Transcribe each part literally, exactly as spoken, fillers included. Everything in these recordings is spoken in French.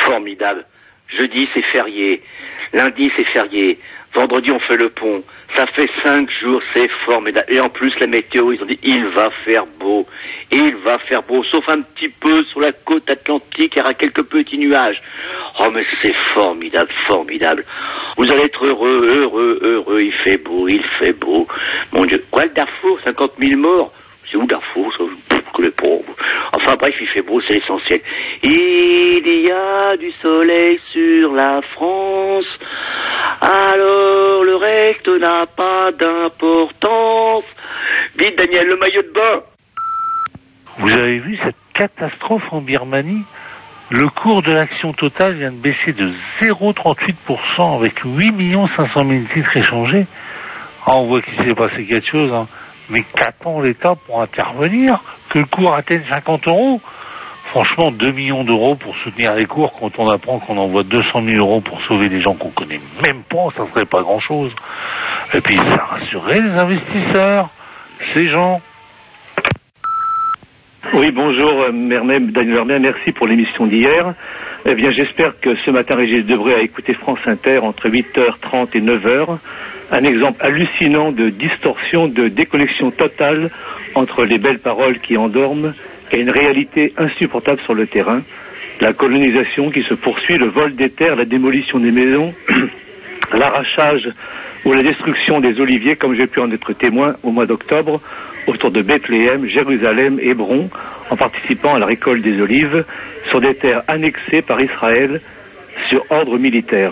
formidable. Jeudi, c'est férié. Lundi, c'est férié. Vendredi, on fait le pont. Ça fait cinq jours, c'est formidable. Et en plus, la météo, ils ont dit, il va faire beau. Il va faire beau, sauf un petit peu sur la côte atlantique, il y aura quelques petits nuages. Oh, mais c'est formidable, formidable. Vous allez être heureux, heureux, heureux. Il fait beau, il fait beau. Mon Dieu. Quoi, le Darfour? cinquante mille morts? C'est où Darfour, ça? Que les pauvres. Enfin bref, il fait beau, c'est l'essentiel. Il y a du soleil sur la France, alors le reste n'a pas d'importance. Dites Daniel, le maillot de bain. Vous avez vu cette catastrophe en Birmanie? Le cours de l'action totale vient de baisser de zéro virgule trente-huit pour cent avec huit millions cinq cent mille titres échangés. Ah, on voit qu'il s'est passé quelque chose, hein. Mais qu'attend l'État pour intervenir? Que le cours atteigne cinquante euros? Franchement, deux millions d'euros pour soutenir les cours quand on apprend qu'on envoie deux cent mille euros pour sauver des gens qu'on connaît même pas, ça serait pas grand chose. Et puis ça rassurerait les investisseurs, ces gens. Oui, bonjour, Mermet, Daniel Mermet, merci pour l'émission d'hier. Eh bien, j'espère que ce matin, Régis Debray a écouté France Inter entre huit heures trente et neuf heures. Un exemple hallucinant de distorsion, de déconnexion totale entre les belles paroles qui endorment et une réalité insupportable sur le terrain. La colonisation qui se poursuit, le vol des terres, la démolition des maisons, l'arrachage ou la destruction des oliviers, comme j'ai pu en être témoin au mois d'octobre, autour de Bethléem, Jérusalem, Hébron, en participant à la récolte des olives, sur des terres annexées par Israël sur ordre militaire.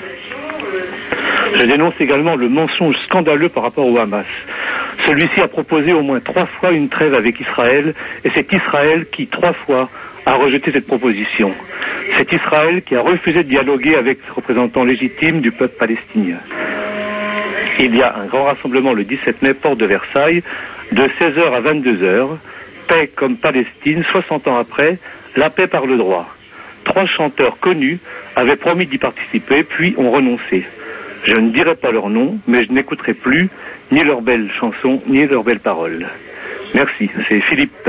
Je dénonce également le mensonge scandaleux par rapport au Hamas. Celui-ci a proposé au moins trois fois une trêve avec Israël, et c'est Israël qui, trois fois, a rejeté cette proposition. C'est Israël qui a refusé de dialoguer avec les représentants légitimes du peuple palestinien. Il y a un grand rassemblement le dix-sept mai, porte de Versailles, de seize heures à vingt-deux heures. Paix comme Palestine, soixante ans après, la paix par le droit. Trois chanteurs connus avaient promis d'y participer, puis ont renoncé. Je ne dirai pas leur nom, mais je n'écouterai plus ni leurs belles chansons, ni leurs belles paroles. Merci, c'est Philippe.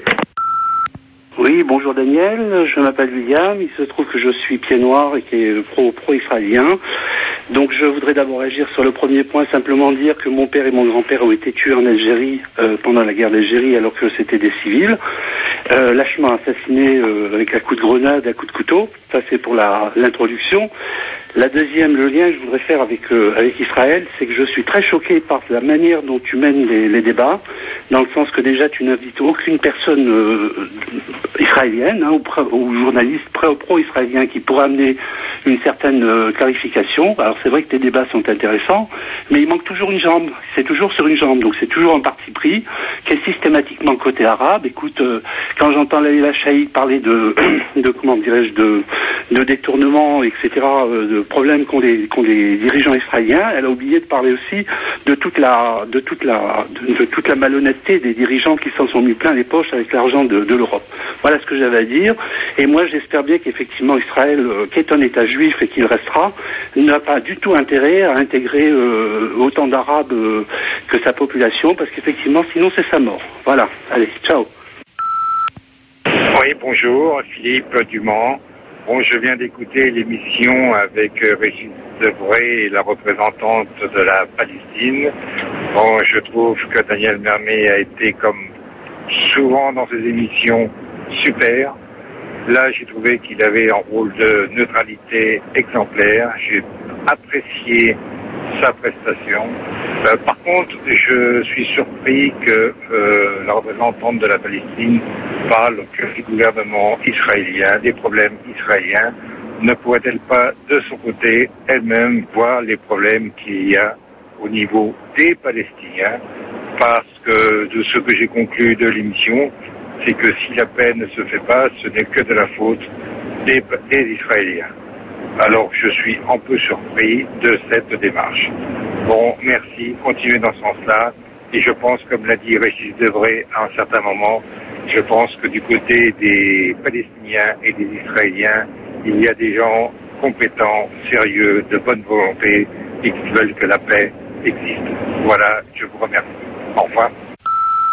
Oui, bonjour Daniel, je m'appelle William, il se trouve que je suis pied noir et qui est pro, pro-israélien. Donc je voudrais d'abord agir sur le premier point, simplement dire que mon père et mon grand-père ont été tués en Algérie euh, pendant la guerre d'Algérie alors que c'était des civils. Euh, lâchement assassinés euh, avec un coup de grenade, un coup de couteau. Ça c'est pour la, l'introduction. La deuxième, le lien que je voudrais faire avec, euh, avec Israël, c'est que je suis très choqué par la manière dont tu mènes les, les débats, dans le sens que déjà tu n'invites aucune personne euh, israélienne hein, ou, ou journaliste pro-israélien qui pourra amener une certaine euh, clarification. Alors c'est vrai que tes débats sont intéressants, mais il manque toujours une jambe. C'est toujours sur une jambe, donc c'est toujours un parti pris qui est systématiquement côté arabe. Écoute, euh, quand j'entends Laila Chaïd parler de, de comment dirais-je, de, de détournement, et cetera, euh, de problèmes qu'ont les, qu'ont les dirigeants israéliens, elle a oublié de parler aussi de toute la, de toute la, de, de toute la malhonnêteté des dirigeants qui s'en sont mis plein les poches avec l'argent de, de l'Europe. Voilà ce que j'avais à dire. Et moi, j'espère bien qu'effectivement Israël, euh, qui est un État juif et qu'il restera, n'a pas du tout intérêt à intégrer euh, autant d'Arabes euh, que sa population, parce qu'effectivement, sinon c'est sa mort. Voilà. Allez, ciao. Oui, bonjour, Philippe Dumont. Bon, je viens d'écouter l'émission avec euh, Régis Debray, la représentante de la Palestine. Bon, je trouve que Daniel Mermet a été, comme souvent dans ses émissions, super. Là, j'ai trouvé qu'il avait un rôle de neutralité exemplaire. J'ai apprécié sa prestation. Euh, par contre, je suis surpris que euh, la représentante de la Palestine parle que du gouvernement israélien, des problèmes israéliens. Ne pourrait-elle pas, de son côté, elle-même voir les problèmes qu'il y a au niveau des Palestiniens? Parce que de ce que j'ai conclu de l'émission, c'est que si la paix ne se fait pas, ce n'est que de la faute des, des Israéliens. Alors je suis un peu surpris de cette démarche. Bon, merci, continuez dans ce sens-là. Et je pense, comme l'a dit Régis Debray à un certain moment, je pense que du côté des Palestiniens et des Israéliens, il y a des gens compétents, sérieux, de bonne volonté et qui veulent que la paix existe. Voilà, je vous remercie. Au revoir.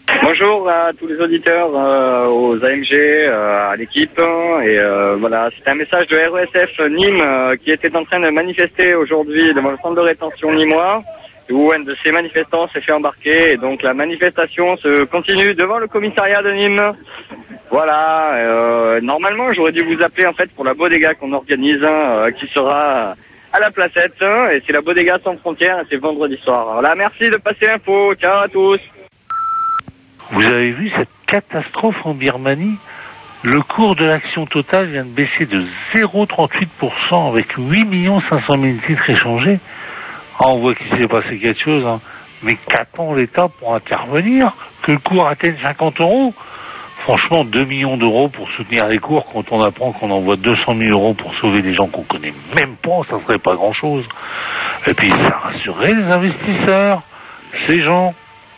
Bonjour à tous les auditeurs, euh, aux A M G, euh, à l'équipe. Et euh, voilà, c'était un message de R E S F Nîmes euh, qui était en train de manifester aujourd'hui devant le centre de rétention nîmois, où un de ces manifestants s'est fait embarquer. Et donc la manifestation se continue devant le commissariat de Nîmes. Voilà, euh, normalement j'aurais dû vous appeler en fait pour la bodega qu'on organise, euh, qui sera à la Placette. Et c'est la bodega sans frontières, et c'est vendredi soir. Voilà, merci de passer l'info. Ciao à tous. Vous avez vu cette catastrophe en Birmanie? Le cours de l'action totale vient de baisser de zéro virgule trente-huit pour cent avec huit millions cinq cent mille titres échangés. Ah, on voit qu'il s'est passé quelque chose, hein. Mais qu'attend l'État pour intervenir? Que le cours atteigne cinquante euros? Franchement, deux millions d'euros pour soutenir les cours quand on apprend qu'on envoie deux cent mille euros pour sauver des gens qu'on connaît même pas, ça serait pas grand chose. Et puis ça rassurerait les investisseurs, ces gens.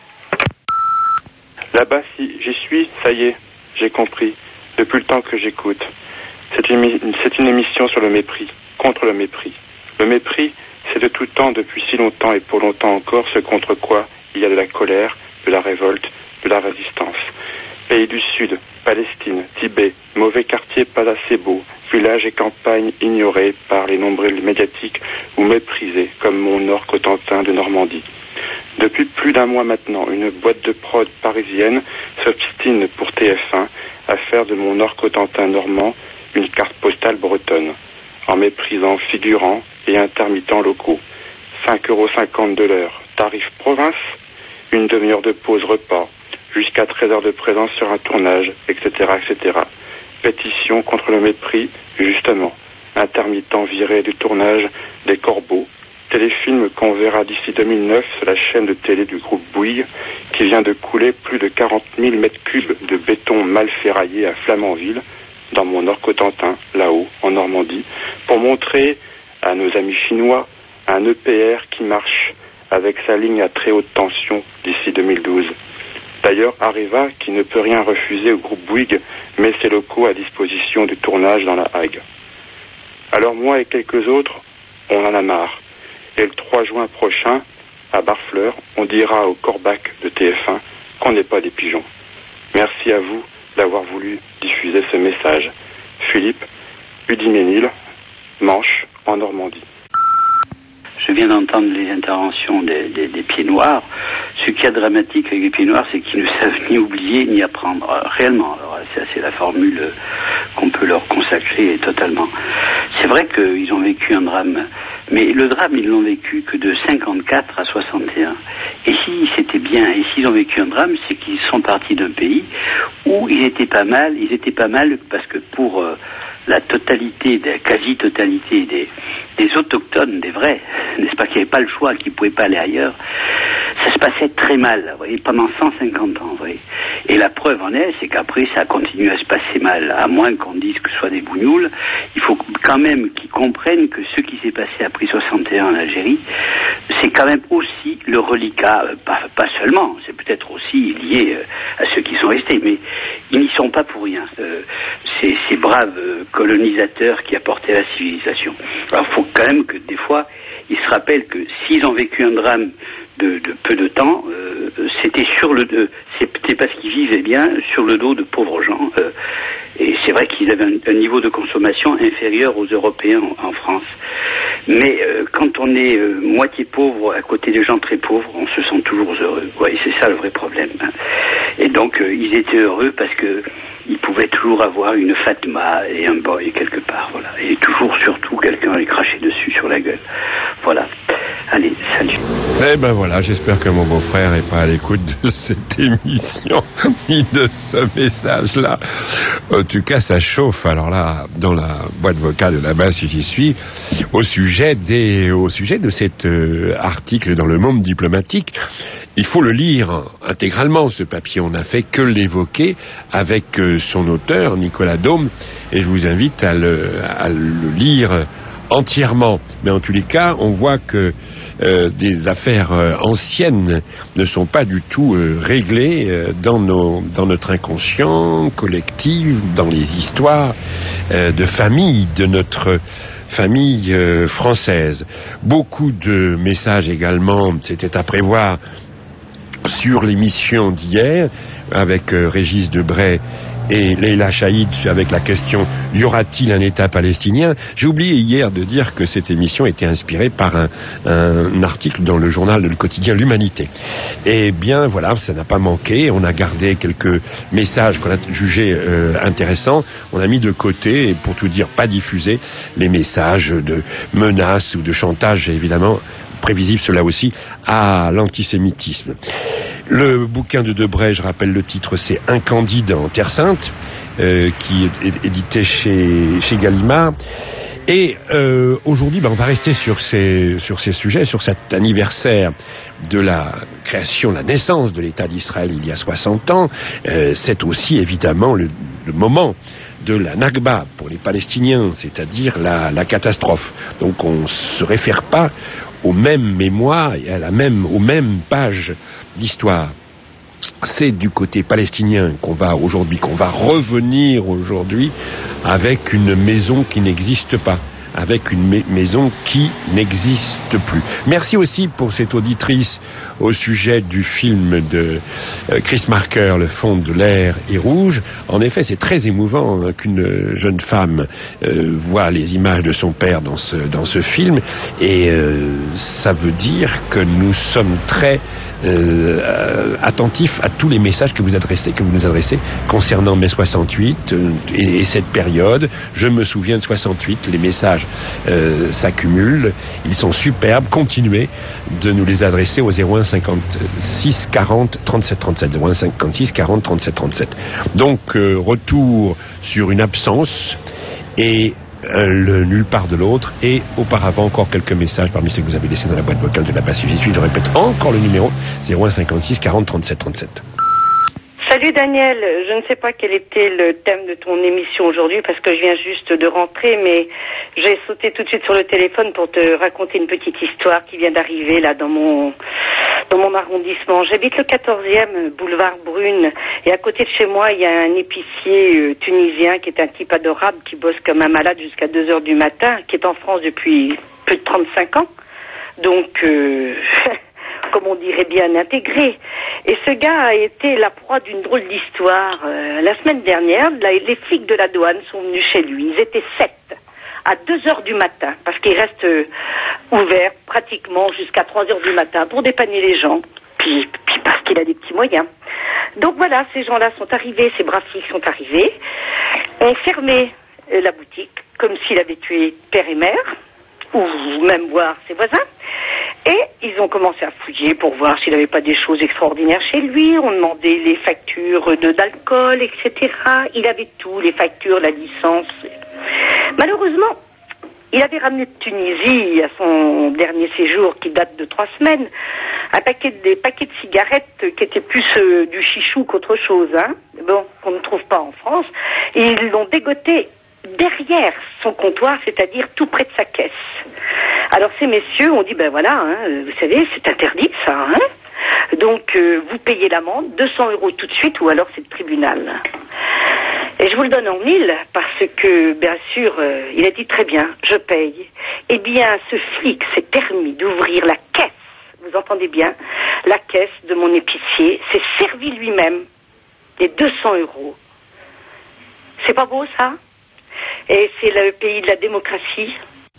Là-bas, si j'y suis, ça y est, j'ai compris, depuis le temps que j'écoute. C'est une, c'est une émission sur le mépris, contre le mépris. Le mépris, c'est de tout temps, depuis si longtemps et pour longtemps encore, ce contre quoi il y a de la colère, de la révolte, de la résistance. Pays du Sud, Palestine, Tibet, mauvais quartier pas assez beau, villages et campagnes ignorés par les nombrils médiatiques ou méprisés, comme mon Nord Cotentin de Normandie. Depuis plus d'un mois maintenant, une boîte de prod parisienne s'obstine pour T F un à faire de mon Nord Cotentin normand une carte postale bretonne, en méprisant figurants et intermittents locaux. cinq euros cinquante de l'heure, tarif province, une demi-heure de pause repas, jusqu'à treize heures de présence sur un tournage, et cetera, et cetera. Pétition contre le mépris, justement. Intermittent viré du tournage des Corbeaux, téléfilm qu'on verra d'ici deux mille neuf sur la chaîne de télé du groupe Bouygues, qui vient de couler plus de quarante mille mètres cubes de béton mal ferraillé à Flamanville, dans mon Nord Cotentin, là-haut, en Normandie, pour montrer à nos amis chinois un E P R qui marche avec sa ligne à très haute tension d'ici deux mille douze. D'ailleurs, Areva, qui ne peut rien refuser au groupe Bouygues, met ses locaux à disposition du tournage dans la Hague. Alors moi et quelques autres, on en a marre. Et le trois juin prochain, à Barfleur, on dira au Corbac de T F un qu'on n'est pas des pigeons. Merci à vous d'avoir voulu diffuser ce message. Philippe, Hudimesnil, Manche, en Normandie. Je viens d'entendre les interventions des, des, des pieds noirs. Ce qu'il y a de dramatique avec les pieds noirs, c'est qu'ils ne savent ni oublier ni apprendre. Euh, réellement, alors ça, c'est la formule qu'on peut leur consacrer totalement. C'est vrai qu'ils ont vécu un drame, mais le drame, ils l'ont vécu que de cinquante-quatre à soixante et un. Et si c'était bien, et s'ils ont vécu un drame, c'est qu'ils sont partis d'un pays où ils étaient pas mal, ils étaient pas mal parce que pour... Euh, la totalité, la quasi-totalité des, des autochtones, des vrais, n'est-ce pas, qui n'avaient pas le choix, qui ne pouvaient pas aller ailleurs, ça se passait très mal, vous voyez, pendant cent cinquante ans, vous voyez. Et la preuve en est, c'est qu'après, ça continue à se passer mal, à moins qu'on dise que ce soit des bougnoules. Il faut quand même qu'ils comprennent que ce qui s'est passé après soixante et un en Algérie, c'est quand même aussi le reliquat, pas, pas seulement, c'est peut-être aussi lié à ceux qui sont restés, mais ils n'y sont pas pour rien. Euh, ces, ces braves colonisateurs qui apportaient la civilisation. Alors il faut quand même que des fois, ils se rappellent que s'ils ont vécu un drame de, de peu de temps, euh, c'était sur le euh, c'était parce qu'ils vivaient bien sur le dos de pauvres gens. Euh, et c'est vrai qu'ils avaient un, un niveau de consommation inférieur aux Européens en, en France. Mais euh, quand on est euh, moitié pauvre à côté des gens très pauvres, on se sent toujours heureux. Ouais, c'est ça le vrai problème. Hein. Et donc euh, ils étaient heureux parce que ils pouvaient toujours avoir une Fatma et un boy quelque part, voilà. Et toujours, surtout, quelqu'un les cracher dessus sur la gueule. Voilà. Allez, salut. Eh ben voilà, j'espère que mon beau-frère n'est pas à l'écoute de cette émission, ni de ce message-là. En tout cas, ça chauffe, alors là, dans la boîte vocale de là-bas, si j'y suis, au sujet des, au sujet de cet euh, article dans Le Monde diplomatique. Il faut le lire intégralement, ce papier. On n'a fait que l'évoquer avec euh, son auteur, Nicolas Daume, et je vous invite à le, à le lire entièrement. Mais en tous les cas, on voit que euh, des affaires euh, anciennes ne sont pas du tout euh, réglées euh, dans nos, dans notre inconscient collectif, dans les histoires euh, de famille, de notre famille euh, française. Beaucoup de messages également, c'était à prévoir, sur l'émission d'hier avec euh, Régis Debray et Leila Chaïd avec la question « Y aura-t-il un État palestinien ?» J'ai oublié hier de dire que cette émission était inspirée par un, un article dans le journal, le quotidien L'Humanité. Eh bien, voilà, ça n'a pas manqué. On a gardé quelques messages qu'on a jugés euh, intéressants. On a mis de côté, et pour tout dire, pas diffusé, les messages de menaces ou de chantage, évidemment, prévisible cela aussi, à l'antisémitisme. Le bouquin de Debray, je rappelle le titre, c'est Un Candide en Terre Sainte, euh, qui est, est édité chez, chez Gallimard. Et euh, aujourd'hui, ben, on va rester sur ces, sur ces sujets, sur cet anniversaire de la création, la naissance de l'État d'Israël il y a soixante ans. Euh, c'est aussi évidemment le, le moment de la Nakba pour les Palestiniens, c'est-à-dire la, la catastrophe. Donc on se réfère pas aux mêmes mémoires et à la même, aux mêmes pages d'histoire. C'est du côté palestinien qu'on va aujourd'hui, qu'on va revenir aujourd'hui avec une maison qui n'existe pas, avec une ma- maison qui n'existe plus. Merci aussi pour cette auditrice au sujet du film de euh, Chris Marker, Le fond de l'air est rouge. En effet, c'est très émouvant hein, qu'une jeune femme euh, voit les images de son père dans ce dans ce film, et euh, ça veut dire que nous sommes très euh, attentifs à tous les messages que vous adressez, que vous nous adressez concernant mai soixante-huit euh, et, et cette période. Je me souviens de soixante-huit, les messages euh, s'accumulent, ils sont superbes. Continuez de nous les adresser au zéro un cinquante-six quarante trente-sept trente-sept, zéro un cinquante-six quarante trente-sept trente-sept. Donc euh, retour sur une absence et euh, le nulle part de l'autre, et auparavant encore quelques messages parmi ceux que vous avez laissés dans la boîte vocale de la passe. J'y suis, je répète encore le numéro zéro un cinquante-six quarante trente-sept trente-sept. Salut Daniel, je ne sais pas quel était le thème de ton émission aujourd'hui parce que je viens juste de rentrer, mais j'ai sauté tout de suite sur le téléphone pour te raconter une petite histoire qui vient d'arriver là dans mon dans mon arrondissement. J'habite le quatorzième boulevard Brune, et à côté de chez moi il y a un épicier euh, tunisien qui est un type adorable, qui bosse comme un malade jusqu'à deux heures du matin, qui est en France depuis plus de trente-cinq ans, donc euh, comme on dirait bien intégré. Et ce gars a été la proie d'une drôle d'histoire. Euh, la semaine dernière, la, les flics de la douane sont venus chez lui. Ils étaient sept, à deux heures du matin, parce qu'il reste euh, ouvert pratiquement jusqu'à trois heures du matin pour dépanner les gens, puis, puis parce qu'il a des petits moyens. Donc voilà, ces gens-là sont arrivés, ces braves flics sont arrivés, ont fermé euh, la boutique, comme s'il avait tué père et mère, ou même voir ses voisins. Et ils ont commencé à fouiller pour voir s'il n'avait pas des choses extraordinaires chez lui. On demandait les factures de d'alcool, et cetera. Il avait tout, les factures, la licence. Malheureusement, il avait ramené de Tunisie à son dernier séjour, qui date de trois semaines, un paquet des paquets de cigarettes qui étaient plus euh, du chichou qu'autre chose, hein. Bon, qu'on ne trouve pas en France. Et ils l'ont dégoté derrière son comptoir, c'est-à-dire tout près de sa caisse. Alors ces messieurs ont dit, ben voilà, hein, vous savez, c'est interdit ça, hein. Donc euh, vous payez l'amende, deux cents euros tout de suite, ou alors c'est le tribunal. Et je vous le donne en mille, parce que, bien sûr, euh, il a dit très bien, je paye. Eh bien, ce flic s'est permis d'ouvrir la caisse, vous entendez bien, la caisse de mon épicier, s'est servi lui-même les deux cents euros. C'est pas beau ça ? Et c'est le pays de la démocratie.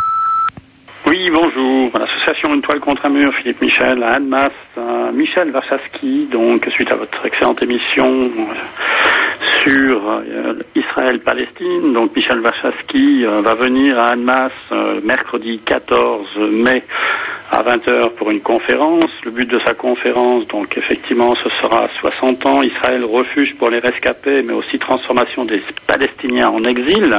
Oui, bonjour. L'association Une toile contre un mur, Philippe Michel, à Annemasse. Euh, Michel Warszawski, donc, suite à votre excellente émission euh, sur euh, Israël-Palestine, donc Michel Warszawski euh, va venir à Annemasse euh, mercredi quatorze mai à vingt heures pour une conférence. Le but de sa conférence, donc, effectivement, ce sera soixante ans, Israël refuge pour les rescapés, mais aussi transformation des Palestiniens en exil.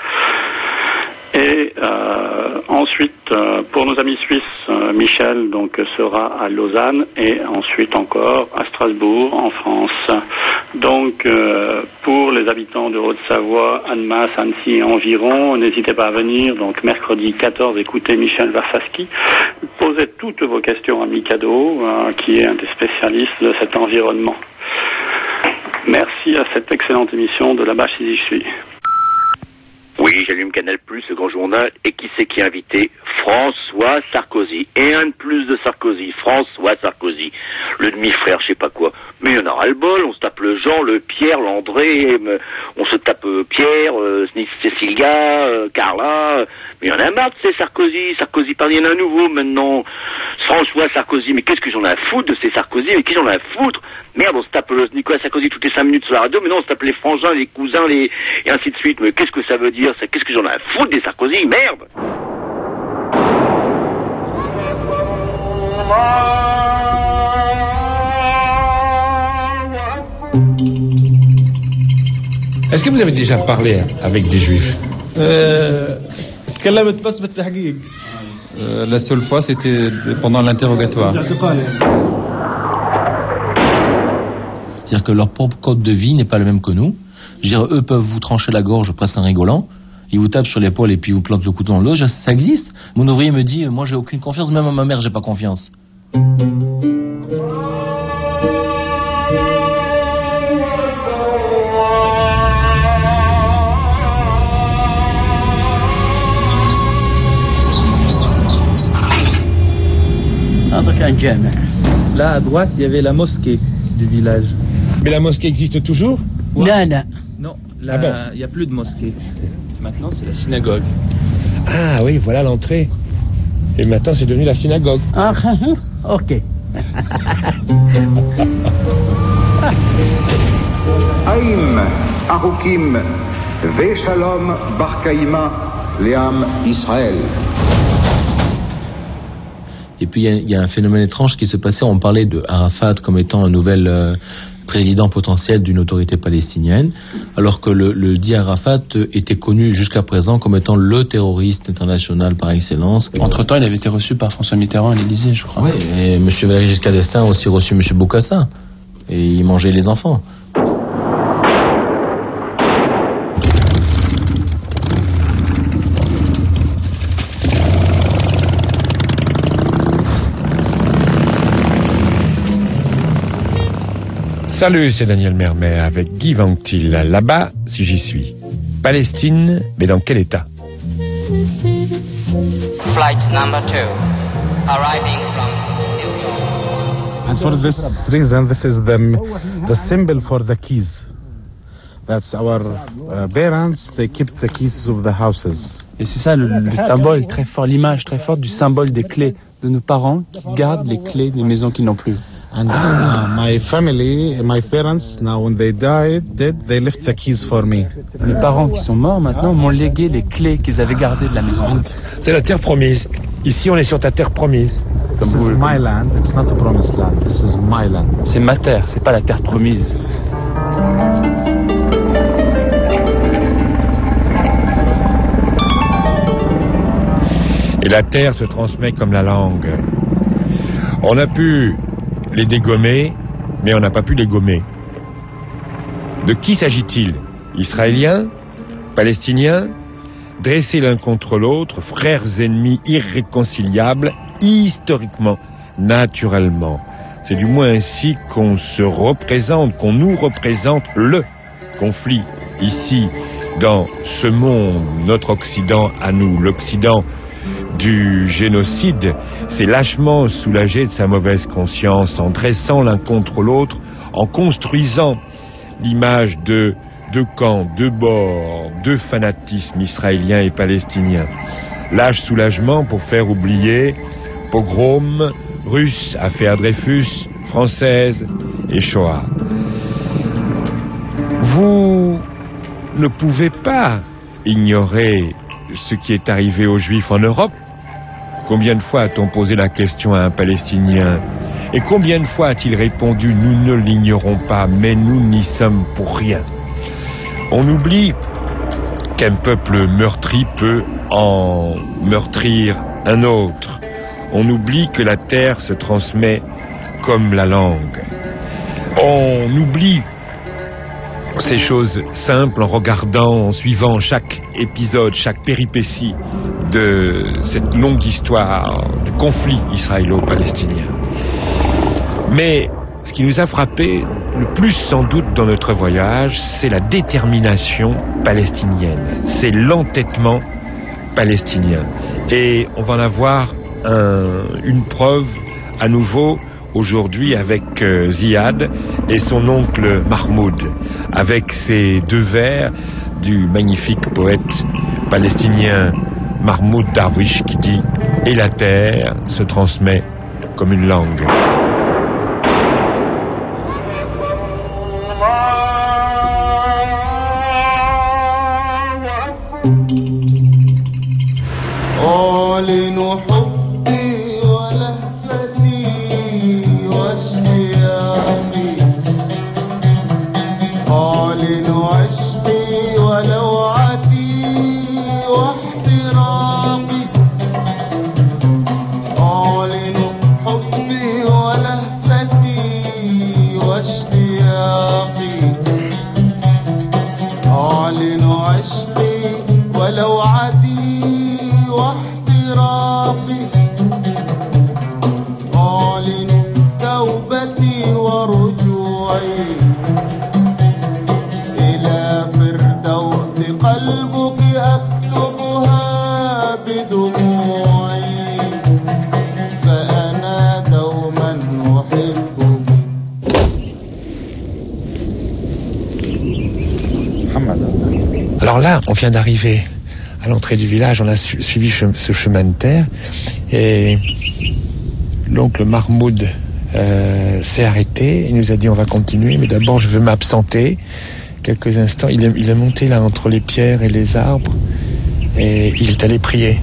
Et euh, ensuite, euh, pour nos amis suisses, euh, Michel donc sera à Lausanne et ensuite encore à Strasbourg, en France. Donc, euh, pour les habitants de Haute-Savoie, Annemasse, Annecy et environ, n'hésitez pas à venir. Donc, mercredi quatorze, écoutez Michel Warszawski. Posez toutes vos questions à Mikado, euh, qui est un des spécialistes de cet environnement. Merci à cette excellente émission de La Bâche si j'y suis. Oui, j'allume Canal+, le grand journal, et qui c'est qui est invité ? François Sarkozy. Et un de plus de Sarkozy. François Sarkozy. Le demi-frère, je sais pas quoi. Mais il y en a ras-le-bol. On se tape le Jean, le Pierre, l'André. On se tape euh, Pierre, euh, Cécilia, euh, Carla. Euh, mais il y en a marre de ces Sarkozy. Sarkozy, pardon, il y en a un nouveau maintenant. François Sarkozy. Mais qu'est-ce que j'en ai à foutre de ces Sarkozy? Mais qui j'en ai à foutre? Merde, on se tape le Nicolas Sarkozy toutes les cinq minutes sur la radio. Mais non, on se tape les frangins, les cousins, les... et ainsi de suite. Mais qu'est-ce que ça veut dire? Ça, qu'est-ce que j'en ai à foutre des Sarkozy? Merde! Est-ce que vous avez déjà parlé avec des juifs? Euh, la seule fois, c'était pendant l'interrogatoire. C'est-à-dire que leur propre code de vie n'est pas le même que nous. Je veux dire, eux peuvent vous trancher la gorge presque en rigolant. Ils vous tapent sur l'épaule et puis vous plantent le couteau dans le dos. Ça existe. Mon ouvrier me dit, moi j'ai aucune confiance, même à ma mère j'ai pas confiance. Là, à droite, il y avait la mosquée du village. Mais la mosquée existe toujours? Ouais. Non, non. Non, là, il ah bon n'y a plus de mosquée. Maintenant, c'est la synagogue. Ah oui, voilà l'entrée. Et maintenant, c'est devenu la synagogue. Ah, ok. Haïm, Arukim, Veshalom, Barkaïma, Léam, Israël. Et puis il y, y a un phénomène étrange qui se passait. On parlait de Arafat comme étant un nouvel euh, président potentiel d'une autorité palestinienne, alors que le, le dit Arafat était connu jusqu'à présent comme étant le terroriste international par excellence. Entre-temps, il avait été reçu par François Mitterrand à l'Élysée, je crois. Oui, et M. Valéry Giscard d'Estaing a aussi reçu M. Bokassa. Et il mangeait les enfants. Salut, c'est Daniel Mermet avec Guy Vanctil. Là-bas, si j'y suis. Palestine, mais dans quel état? Flight number two, arriving from New York. And for this reason, this is the, the symbol for the keys. That's our uh, parents, they keep the keys of the houses. Et c'est ça le, le symbole très fort, l'image très forte du symbole des clés de nos parents qui gardent les clés des maisons qu'ils n'ont plus. And uh, my family, my parents, now when they died, did, they left the keys for me. Mes parents qui sont morts maintenant m'ont légué les clés qu'ils avaient gardées de la maison. C'est la terre promise. Ici, on est sur ta terre promise. This is my land. It's not a promised land. This is my land. C'est ma terre. C'est pas la terre promise. Et la terre se transmet comme la langue. On a pu les dégommer, mais on n'a pas pu les gommer. De qui s'agit-il? Israéliens? Palestiniens? Dressés l'un contre l'autre, frères ennemis irréconciliables, historiquement, naturellement. C'est du moins ainsi qu'on se représente, qu'on nous représente le conflit ici, dans ce monde, notre Occident à nous, l'Occident du génocide, s'est lâchement soulagé de sa mauvaise conscience en dressant l'un contre l'autre, en construisant l'image de deux camps, deux bords, deux fanatismes israéliens et palestiniens. Lâche soulagement pour faire oublier pogrom, russe, affaire Dreyfus, française et Shoah. Vous ne pouvez pas ignorer ce qui est arrivé aux Juifs en Europe. Combien de fois a-t-on posé la question à un Palestinien? Et combien de fois a-t-il répondu « Nous ne l'ignorons pas, mais nous n'y sommes pour rien ». On oublie qu'un peuple meurtri peut en meurtrir un autre. On oublie que la terre se transmet comme la langue. On oublie ces choses simples en regardant, en suivant chaque épisode, chaque péripétie de cette longue histoire du conflit israélo-palestinien. Mais ce qui nous a frappé le plus sans doute dans notre voyage, c'est la détermination palestinienne, c'est l'entêtement palestinien. Et on va en avoir un, une preuve à nouveau aujourd'hui avec euh, Ziad et son oncle Mahmoud, avec ces deux vers du magnifique poète palestinien Mahmoud Darwish qui dit « Et la terre se transmet comme une langue ». أعلن حبي ولهفتي واشتياقي أعلن عشقي ولوعتي واحتراقي أعلن حبي ولهفتي واشتياقي أعلن عشقي ولوعتي واحتراقي أعلن توبتي ورجوعي إلى فردوس قلبك أكتبها بدموعي فأنا دوما أحبك. Alors là, on vient d'arriver à l'entrée du village, on a su- suivi che- ce chemin de terre et l'oncle Mahmoud euh, s'est arrêté. Il nous a dit on va continuer, mais d'abord je veux m'absenter quelques instants. Il est, il est monté là entre les pierres et les arbres et il est allé prier.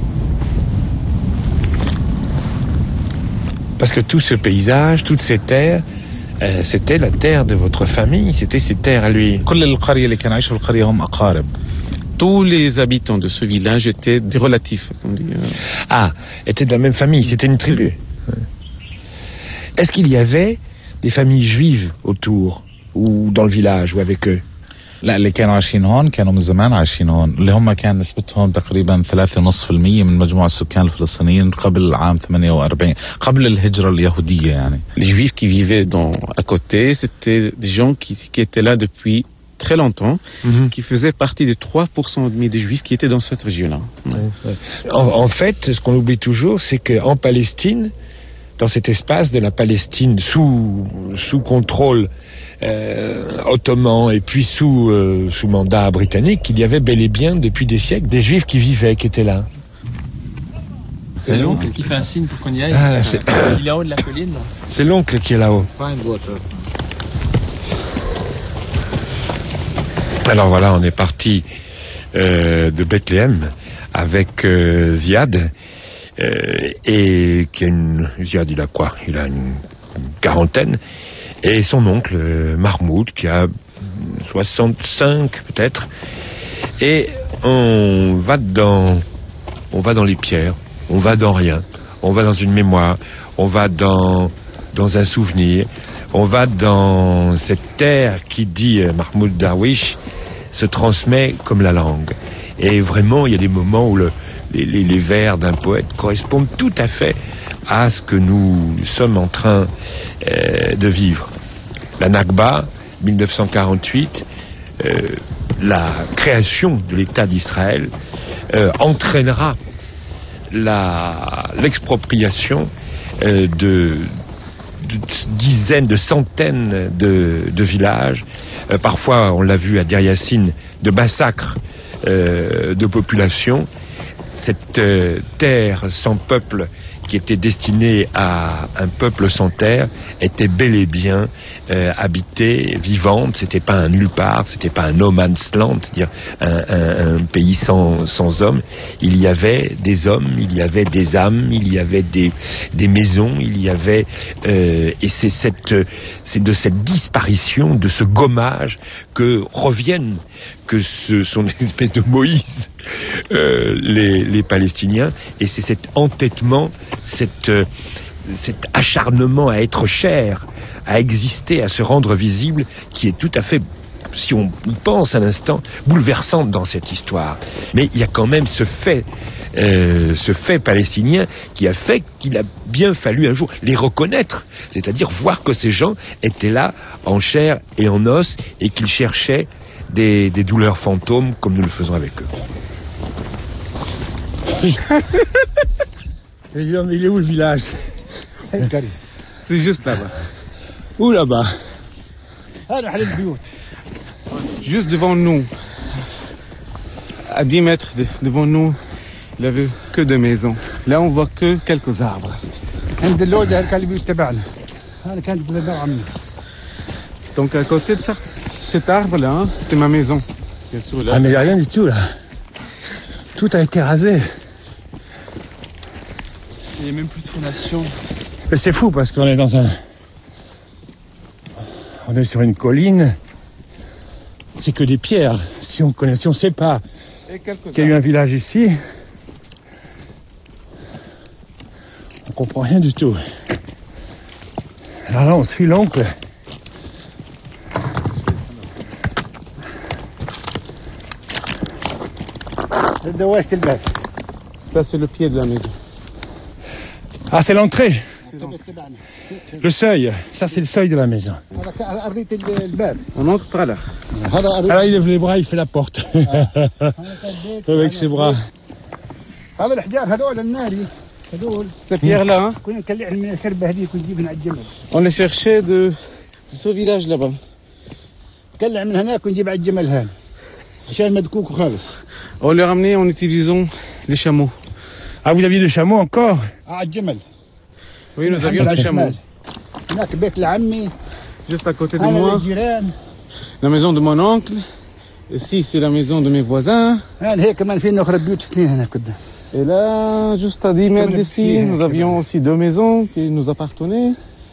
Parce que tout ce paysage, toutes ces terres, euh, c'était la terre de votre famille, c'était ses terres à lui. كل القرية اللي كانوا يعيشوا في القرية هم أقارب. Tous les habitants de ce village étaient des relatifs. On dit, euh... Ah, étaient de la même famille, c'était une tribu. Est-ce qu'il y avait des familles juives autour, ou dans le village, ou avec eux? لا اللي كانوا عايشين هون كانوا من زمان عايشين هون اللي هم كان نسبتهم تقريبا ثلاثة ونصف في المية من مجموع السكان الفلسطينيين قبل عام ثمانية وأربعين قبل الهجرة اليهودية يعني. Les juifs qui vivaient dans, à côté, c'était des gens qui, qui étaient là depuis très longtemps, mm-hmm. qui faisaient partie des trois pour cent et demi des juifs qui étaient dans cette région-là. Ouais. En, en fait, ce qu'on oublie toujours, c'est qu'en Palestine, dans cet espace de la Palestine sous, sous contrôle euh, ottoman et puis sous, euh, sous mandat britannique, il y avait bel et bien depuis des siècles des juifs qui vivaient, qui étaient là. C'est l'oncle qui fait un signe pour qu'on y aille. Ah, c'est... Il est en haut de la colline. C'est l'oncle qui est là-haut. Find water. Alors voilà, on est parti euh, de Bethléem avec euh, Ziad euh, et qui a une Ziad, il a quoi? Il a une, une quarantaine et son oncle euh, Mahmoud qui a soixante-cinq peut-être. Et on va dans, on va dans les pierres, on va dans rien, on va dans une mémoire, on va dans dans un souvenir, on va dans cette terre qui dit euh, Mahmoud Darwish se transmet comme la langue. Et vraiment, il y a des moments où le, les, les, les vers d'un poète correspondent tout à fait à ce que nous sommes en train euh, de vivre. La Nakba, mille neuf cent quarante-huit, euh, la création de l'État d'Israël euh, entraînera la, l'expropriation euh, de, de dizaines, de centaines de, de villages. Euh, parfois, on l'a vu à Deir Yassin, de massacres euh, de population. Cette euh, terre sans peuple qui était destinée à un peuple sans terre était bel et bien euh, habitée, vivante. C'était pas un nulle part, c'était pas un no man's land, c'est-à-dire un, un, un pays sans, sans hommes. Il y avait des hommes, il y avait des âmes, il y avait des, des maisons, il y avait euh, et c'est cette, c'est de cette disparition, de ce gommage que reviennent, que ce sont une espèce de Moïse, euh, les, les Palestiniens, et c'est cet entêtement, cette, euh, cet acharnement à être cher, à exister, à se rendre visible, qui est tout à fait, si on y pense un instant, bouleversante dans cette histoire. Mais il y a quand même ce fait, euh, ce fait palestinien qui a fait qu'il a bien fallu un jour les reconnaître, c'est-à-dire voir que ces gens étaient là en chair et en os et qu'ils cherchaient des, des douleurs fantômes comme nous le faisons avec eux. Il est où le village? C'est juste là-bas. Où là-bas? Juste devant nous. À dix mètres de- devant nous, il n'y avait que deux maisons. Là, on voit que quelques arbres. Donc à côté de ça, cet arbre-là, hein, c'était ma maison. Bien sûr, là. Ah mais il n'y a rien du tout là. Tout a été rasé. Il n'y a même plus de fondation. Mais c'est fou parce qu'on est dans un... On est sur une colline. C'est que des pierres. Si on connaît, si on ne sait pas qu'il y a eu un village ici, on comprend rien du tout. Alors là, on suit l'oncle. Ça, c'est le pied de la maison. Ah, c'est l'entrée. Le seuil. Ça, c'est le seuil de la maison. On entre par là. Alors, il lève les bras, il fait la porte. Avec ses bras. Ces pierres-là, hein, on les cherchait de, de ce village là-bas. On les ramenait en utilisant les chameaux. Ah, vous aviez des chameaux encore? Oui, nous avions des chameaux. Juste à côté de moi, la maison de mon oncle. Ici, c'est la maison de mes voisins. Et là, juste à dix mètres d'ici, nous avions aussi deux maisons qui nous appartenaient.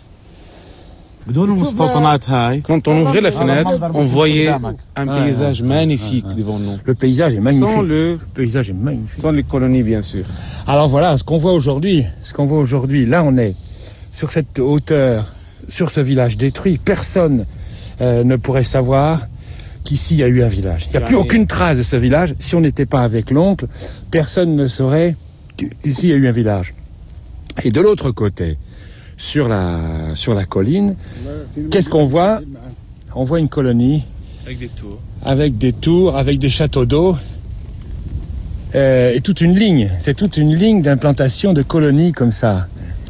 Quand on ouvrait la fenêtre, on voyait un paysage magnifique devant nous. Le paysage est magnifique. Sans le, le paysage est magnifique. Sans les colonies, bien sûr. Alors voilà, ce qu'on voit aujourd'hui, ce qu'on voit aujourd'hui, là on est sur cette hauteur, sur ce village détruit. Personne euh, ne pourrait savoir qu'ici il y a eu un village. Il n'y a plus aucune trace de ce village. Si on n'était pas avec l'oncle, personne ne saurait qu'ici il y a eu un village. Et de l'autre côté, sur la, sur la colline, qu'est-ce qu'on voit? On voit une colonie. Avec des tours. Avec des tours, avec des châteaux d'eau. Euh, et toute une ligne. C'est toute une ligne d'implantation de colonies comme ça.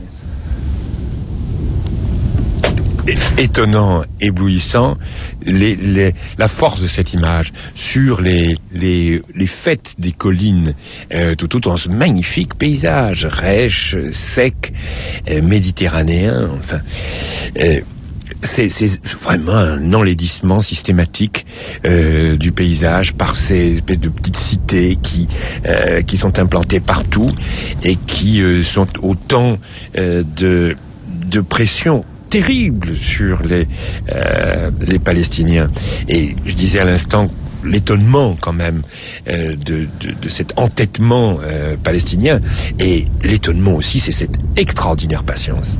Étonnant, éblouissant, les, les, la force de cette image sur les, les, les fêtes des collines, euh, tout autour dans ce magnifique paysage, rêche, sec, euh, méditerranéen, enfin... Euh, C'est, c'est vraiment un enlaidissement systématique euh, du paysage par ces espèces de petites cités qui euh, qui sont implantées partout et qui euh, sont autant euh, de de pression terrible sur les euh, les Palestiniens. Et je disais à l'instant l'étonnement quand même euh, de, de de cet entêtement euh, palestinien, et l'étonnement aussi, c'est cette extraordinaire patience.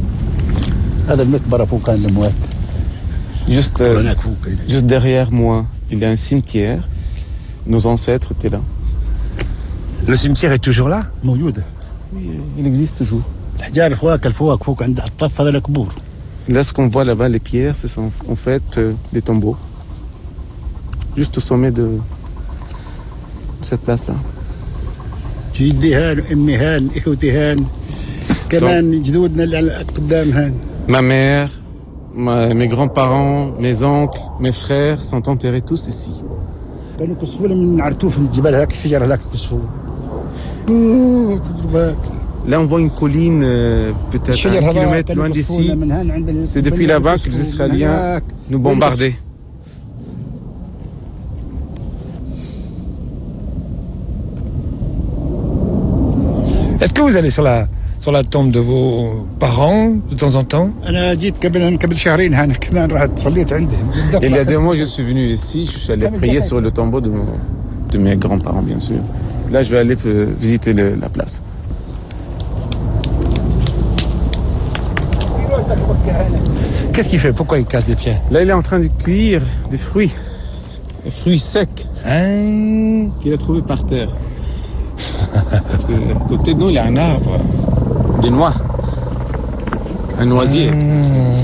Juste, euh, juste derrière moi, il y a un cimetière. Nos ancêtres étaient là. Le cimetière est toujours là? Oui, il existe toujours. Là, ce qu'on voit là-bas, les pierres, ce sont en fait euh, des tombeaux. Juste au sommet de, de cette place-là. Ma mère, ma, mes grands-parents, mes oncles, mes frères sont enterrés tous ici. Là, on voit une colline, euh, peut-être un kilomètre loin d'ici. C'est depuis là-bas que les Israéliens nous bombardaient. Est-ce que vous allez sur la, sur la tombe de vos parents de temps en temps? Il y a deux mois, je suis venu ici, je suis allé prier sur le tombeau de, mon, de mes grands-parents, bien sûr. Là, je vais aller euh, visiter le, la place. Qu'est-ce qu'il fait? Pourquoi il casse des pierres? Là, il est en train de cueillir des fruits. Des fruits secs. Hein? Qu'il a trouvé par terre. Parce que à côté de nous, il y a un arbre. Des noix. Un noisier. Mmh.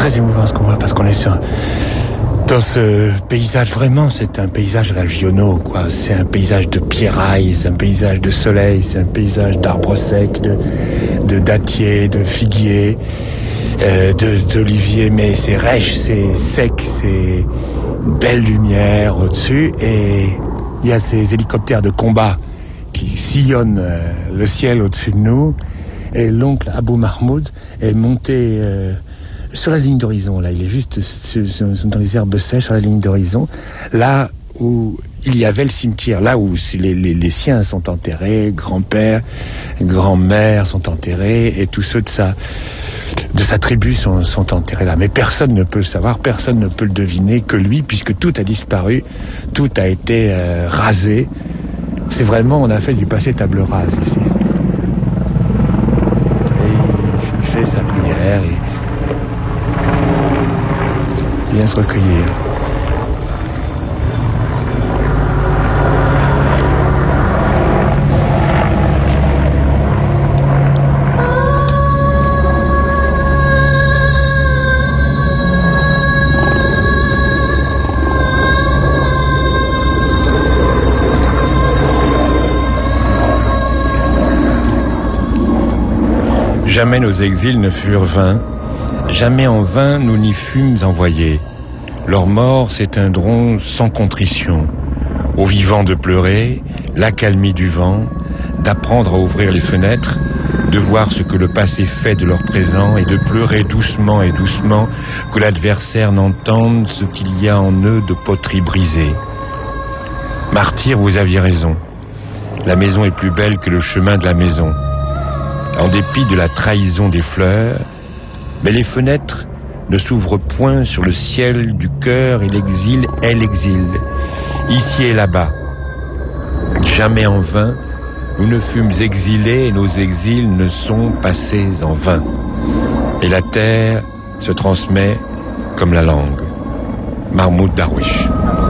très émouvant ce qu'on voit parce qu'on est sur, dans ce paysage, vraiment, c'est un paysage à la Giono, quoi. C'est un paysage de pierrailles, c'est un paysage de soleil, c'est un paysage d'arbres secs, de, de dattiers, de figuiers, euh, de, d'oliviers, mais c'est rêche, c'est sec, c'est belle lumière au-dessus, et il y a ces hélicoptères de combat qui sillonnent euh, le ciel au-dessus de nous, et l'oncle Abou Mahmoud est monté euh, sur la ligne d'horizon, là, il est juste sur, sur, dans les herbes sèches, sur la ligne d'horizon, là où il y avait le cimetière, là où les, les, les siens sont enterrés, grand-père, grand-mère sont enterrés, et tous ceux de sa, de sa tribu sont, sont enterrés là. Mais personne ne peut le savoir, personne ne peut le deviner que lui, puisque tout a disparu, tout a été euh, rasé. C'est vraiment, on a fait du passé table rase ici. Et il fait sa prière et il vient se recueillir. Jamais nos exils ne furent vains, jamais en vain nous n'y fûmes envoyés. Leur mort s'éteindront sans contrition. Aux vivants de pleurer, l'accalmie du vent, d'apprendre à ouvrir les fenêtres, de voir ce que le passé fait de leur présent et de pleurer doucement et doucement que l'adversaire n'entende ce qu'il y a en eux de poterie brisée. Martyrs, vous aviez raison. La maison est plus belle que le chemin de la maison. En dépit de la trahison des fleurs, mais les fenêtres ne s'ouvrent point sur le ciel du cœur et l'exil est l'exil, ici et là-bas. Jamais en vain, nous ne fûmes exilés et nos exils ne sont passés en vain. Et la terre se transmet comme la langue. Mahmoud Darwish.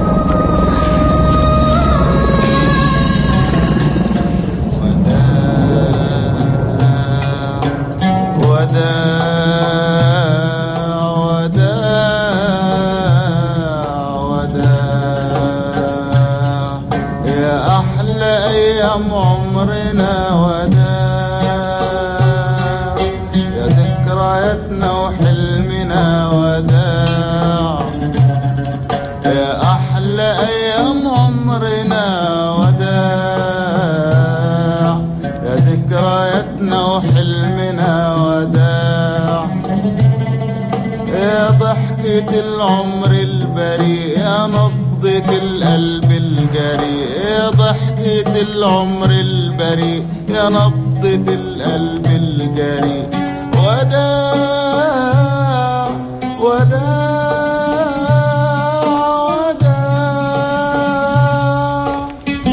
العمر البريء يا نبضة القلب الجريء ضحكة العمر البريء يا نبضة القلب الجريء وداع وداع وداع.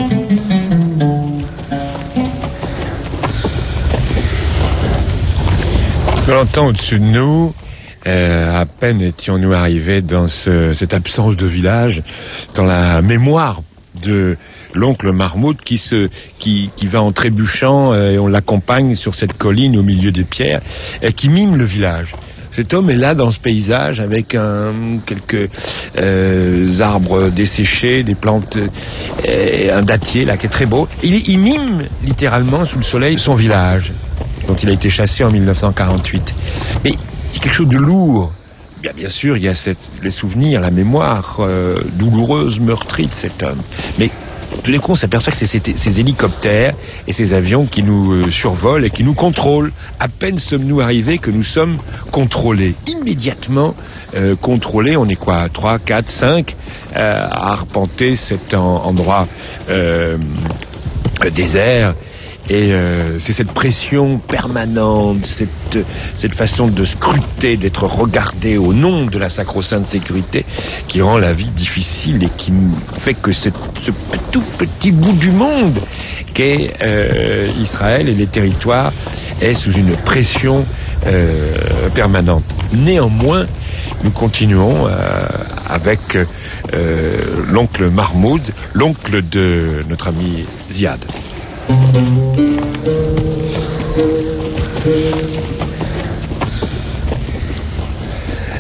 On l'entend au-dessus de nous. Euh, à peine étions-nous arrivés dans ce, cette absence de village, dans la mémoire de l'oncle Mahmoud qui se, qui, qui va en trébuchant euh, et on l'accompagne sur cette colline au milieu des pierres et qui mime le village. Cet homme est là dans ce paysage avec un, quelques euh, arbres desséchés, des plantes, euh, un dattier là qui est très beau. Il, il mime littéralement sous le soleil son village dont il a été chassé en mille neuf cent quarante-huit. Mais il y a quelque chose de lourd. Bien, bien sûr, il y a cette, les souvenirs, la mémoire euh, douloureuse, meurtrie de cet homme. Mais tout d'un coup, on s'aperçoit que c'est ces, ces hélicoptères et ces avions qui nous euh, survolent et qui nous contrôlent. À peine sommes-nous arrivés que nous sommes contrôlés. Immédiatement euh, contrôlés. On est quoi, trois, quatre, cinq euh, à arpenter cet en, endroit euh, désert. Et euh, c'est cette pression permanente, cette, cette façon de scruter, d'être regardé au nom de la sacro-sainte sécurité qui rend la vie difficile et qui fait que ce, ce tout petit bout du monde qu'est euh, Israël et les territoires est sous une pression euh, permanente. Néanmoins, nous continuons euh, avec euh, l'oncle Mahmoud, l'oncle de notre ami Ziad.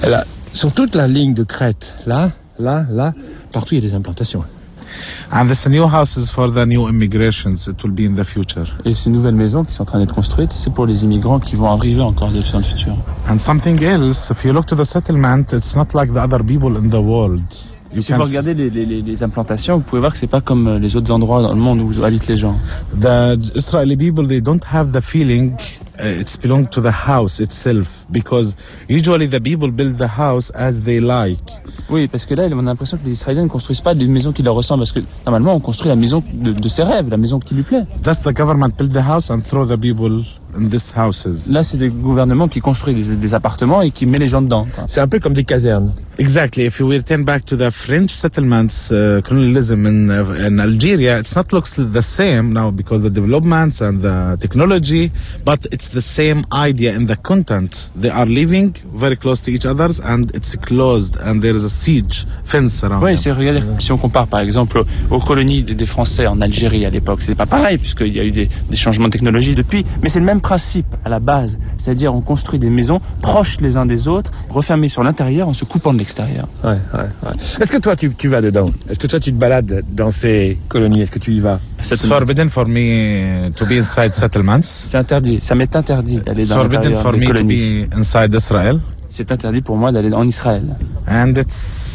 Là, sur toute la ligne de crête, là, là, là, partout il y a des implantations. And this new houses for the new immigrations, it will be in the future. Et ces nouvelles maisons qui sont en train d'être construites, c'est pour les immigrants qui vont arriver encore dans le futur. And something else, if you look to the settlement, it's not like the other people in the world. You si vous regardez les, les, les implantations, vous pouvez voir que c'est pas comme les autres endroits dans le monde où habitent les gens. The Israeli people, they don't have the feeling uh, it's belong to the house itself, because usually the people build the house as they like. Oui, parce que là, on a l'impression que les Israéliens ne construisent pas des maisons qui leur ressemblent, parce que normalement, on construit la maison de, de ses rêves, la maison qui lui plaît. Just the government build the house and throw the people in these houses. Là, c'est le gouvernement qui construit des, des appartements et qui met les gens dedans. C'est un peu comme des casernes. Exactly. If we return back to the French settlements, uh, colonialism in, uh, in Algeria, it's not looks the same now because the developments and the technology, but it's the same idea in the content. They are living very close to each other and it's closed and there is a siege fence around. Oui, them. c'est regardez, si on compare par exemple aux colonies des Français en Algérie à l'époque, c'est pas pareil puisqu'il y a eu des, des changements de technologie depuis, mais c'est le même principe à la base, c'est-à-dire on construit des maisons proches les uns des autres, refermées sur l'intérieur en se coupant de l'extérieur. Ouais, ouais, ouais. Est-ce que toi tu, tu vas dedans? Est-ce que toi tu te balades dans ces colonies? Est-ce que tu y vas? It's forbidden for me to be inside settlements. C'est interdit, ça m'est interdit d'aller dans l'intérieur des colonies. It's forbidden for me to be inside Israel. C'est interdit pour moi d'aller en Israël. And it's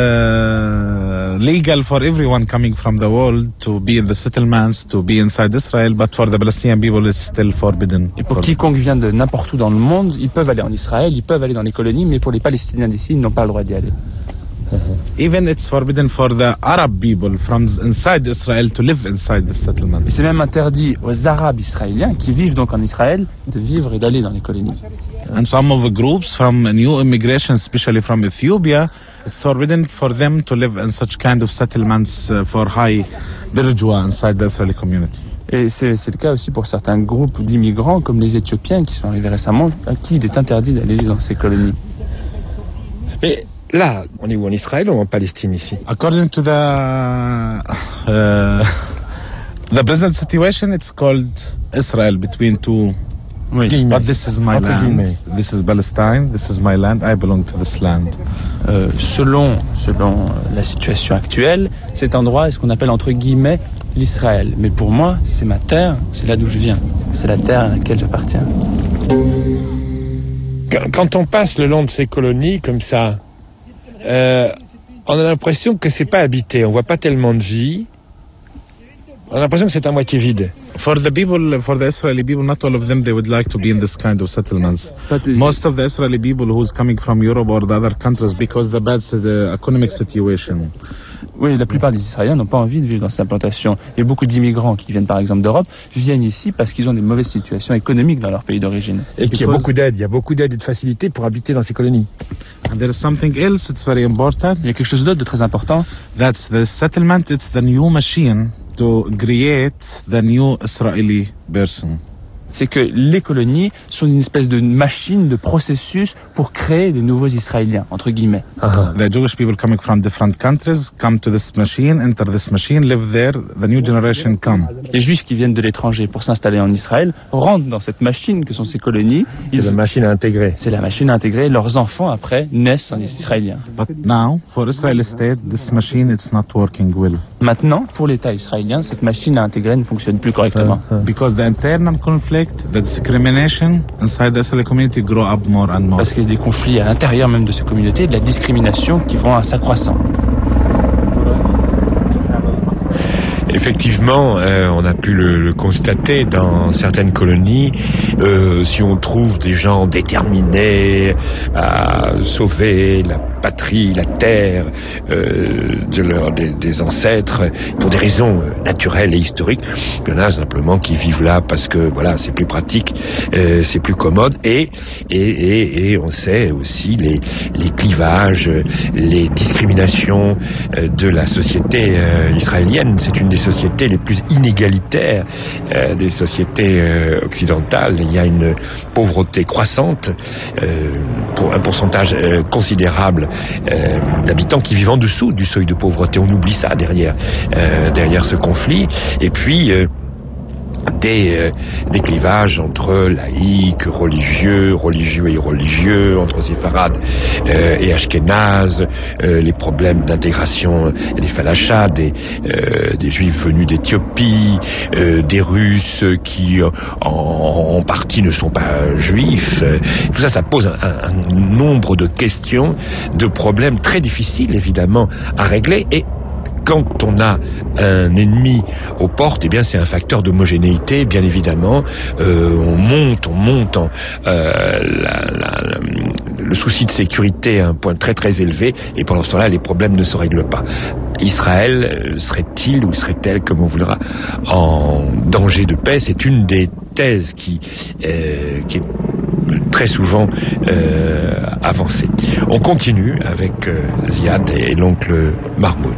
uh, legal for everyone coming from the world to be in the settlements, to be inside Israel, but for the Palestinian people it's still forbidden. Et pour quiconque vient de n'importe où dans le monde, ils peuvent aller en Israël, ils peuvent aller dans les colonies, mais pour les Palestiniens d'ici, ils n'ont pas le droit d'y aller. Even it's forbidden for the Arab people from inside Israel to live inside the settlement. C'est même interdit aux Arabes israéliens qui vivent donc en Israël de vivre et d'aller dans les colonies. And some of the groups from new immigration, especially from Ethiopia, it's forbidden for them to live in such kind of settlements uh, for high bourgeois inside the Israeli community. Et c'est, c'est le cas aussi pour certains groupes d'immigrants comme les Éthiopiens qui sont arrivés récemment, à qui il est interdit d'aller vivre dans ces colonies. Mais là, on est où, en Israël ou en Palestine ici? According to the uh, the present situation, it's called Israel between two. Oui. But this is my land. This is Palestine. This is my land. I belong to this land. Euh, selon selon la situation actuelle, cet endroit est ce qu'on appelle entre guillemets l'Israël. Mais pour moi, c'est ma terre. C'est là d'où je viens. C'est la terre à laquelle j'appartiens. Quand on passe le long de ces colonies comme ça, euh, on a l'impression que c'est pas habité. On voit pas tellement de vie. On a l'impression que c'est à moitié vide. For the people, for the Israeli people, not all of them, they would like to be in this kind of settlements. Most of the Israeli people who's coming from Europe or the other countries because the bad the economic situation. Oui, la plupart des Israéliens n'ont pas envie de vivre dans ces implantations. Et beaucoup d'immigrants qui viennent par exemple d'Europe viennent ici parce qu'ils ont des mauvaises situations économiques dans leur pays d'origine. Et qu'il y a beaucoup d'aide, il y a beaucoup d'aide et de facilité pour habiter dans ces colonies. And there is something else, it's very important. Il y a quelque chose d'autre de très important. That's the settlement, it's the new machine to create the new Israeli person. C'est que les colonies sont une espèce de machine, de processus pour créer des nouveaux Israéliens, entre guillemets. Uh-huh. The Jewish people coming from different countries come to this machine, enter this machine, live there, the new generation come. Les Juifs qui viennent de l'étranger pour s'installer en Israël rentrent dans cette machine que sont ces colonies. C'est Ils... la machine à intégrer. C'est la machine à intégrer. Leurs enfants, après, naissent en Israéliens. But now, for Israeli state, this machine, it's not working well. Maintenant, pour l'État israélien, cette machine à intégrer ne fonctionne plus correctement. Uh-huh. Because the internal conflict, the discrimination inside the Israeli community grow up more and more. Parce qu'il y a des conflits à l'intérieur même de ces communautés, de la discrimination qui vont à s'accroissant. Effectivement, euh, on a pu le, le constater dans certaines colonies. Euh, si on trouve des gens déterminés à sauver la patrie, la terre euh, de leur, des, des ancêtres pour des raisons naturelles et historiques, il y en a simplement qui vivent là parce que voilà, c'est plus pratique, euh, c'est plus commode et et et, et on sait aussi les les clivages, les discriminations de la société euh, israélienne. C'est une des sociétés les plus inégalitaires euh, des sociétés euh, occidentales. Il y a une pauvreté croissante, euh, pour un pourcentage euh, considérable euh, d'habitants qui vivent en dessous du seuil de pauvreté. On oublie ça derrière euh, derrière ce conflit. Et puis euh, des, euh, des clivages entre laïcs, religieux, religieux et religieux, entre séfarades euh, et ashkénazes, euh, les problèmes d'intégration des falachas, des, euh, des juifs venus d'Éthiopie, euh, des Russes qui en, en partie ne sont pas juifs. Tout ça, ça pose un, un, un nombre de questions, de problèmes très difficiles évidemment à régler. Et quand on a un ennemi aux portes, eh bien c'est un facteur d'homogénéité, bien évidemment. Euh, on monte, on monte en, euh, la, la, la, le souci de sécurité à un point très très élevé, et pendant ce temps-là, les problèmes ne se règlent pas. Israël serait-il ou serait-elle, comme on voudra, en danger de paix? C'est une des thèses qui, euh, qui est très souvent euh, avancée. On continue avec euh, Ziad et l'oncle Mahmoud.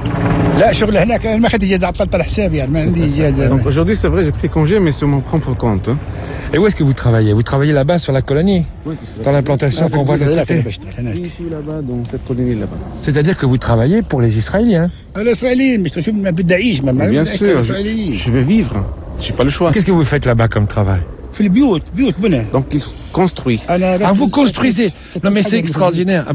Donc aujourd'hui, c'est vrai, j'ai pris congé, mais sur mon propre compte. Hein. Et où est-ce que vous travaillez? Vous travaillez là-bas sur la colonie? Oui. Dans l'implantation qu'on voit de l'autre côté? Tout là-bas, dans cette colonie là-bas. C'est-à-dire que vous travaillez pour les Israéliens? Bien sûr, je, je veux vivre. J'ai pas le choix. Qu'est-ce que vous faites là-bas comme travail? Donc il construit. Ah, vous construisez? Non mais c'est extraordinaire.